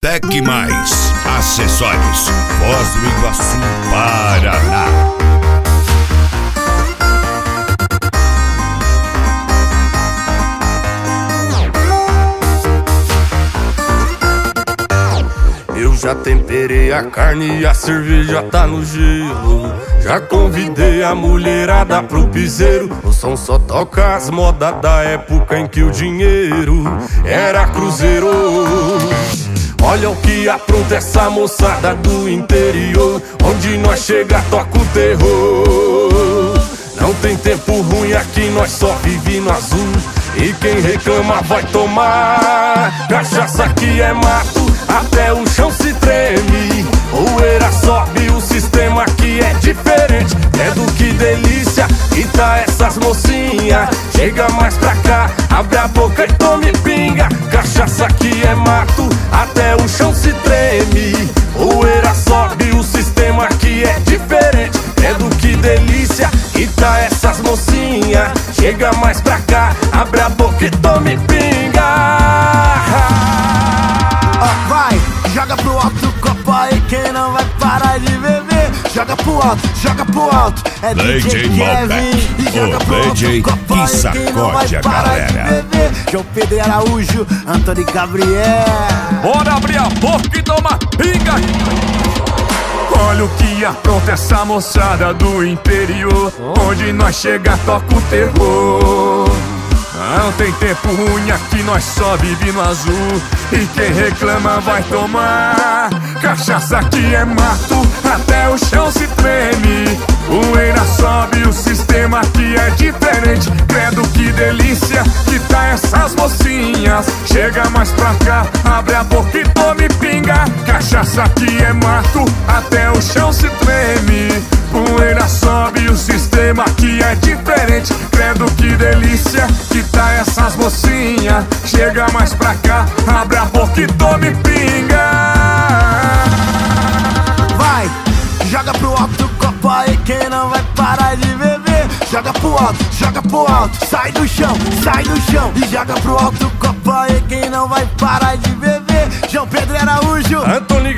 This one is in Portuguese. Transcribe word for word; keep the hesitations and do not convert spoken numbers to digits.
Tec Mais Acessórios, Foz do Iguaçu, Paraná. Eu já temperei a carne e a cerveja tá no gelo. Já convidei a mulherada pro piseiro. O som só toca as modas da época em que o dinheiro era cruzeiro. Olha o que apronta essa moçada do interior. Onde nós chega toca o terror. Não tem tempo ruim aqui, nós só vive no azul. E quem reclama vai tomar. Cachaça aqui é mato, até o chão se treme. Poeira sobe, o sistema aqui é diferente. É do que delícia, e tá essas mocinhas. Chega mais pra cá, abre a boca e tome pinga. Cachaça aqui é mato, até o chão se treme. Poeira sobe, o sistema aqui é diferente. É do que delícia, e tá essas mocinhas. Chega mais pra cá, abre a boca e tome pinga. Oh, vai, joga pro alto o copo aí, quem não vai parar de beber. Joga pro alto, joga pro alto. É D J Kevin. E joga pro alto o copo aí, quem não vai parar de beber. João Pedro Araújo, Antônio Gabriel. Bora abrir a boca e tomar pinga. Olha o que apronta essa moçada do interior. Onde nós chega toca o terror. Não tem tempo ruim aqui, nós só vive no azul. E quem reclama vai tomar. Cachaça aqui é mato, até o chão se treme. Poeira sobe, o sistema aqui é diferente. Credo que delícia, que tá essas mocinhas. Chega mais pra cá, abre a boca e tome pinga. Cachaça aqui é mato, até o chão se treme. Poeira sobe, o sistema aqui é diferente. Credo que delícia, que tá essas mocinhas. Chega mais pra cá, abre a boca e tome pinga. Vai, joga pro alto o copo aí, quem não vai parar de beber. Joga pro alto, joga pro alto. Sai do chão, sai do chão. E joga pro alto o copo aí, quem não vai parar de beber. João Pedro Araújo, Antônio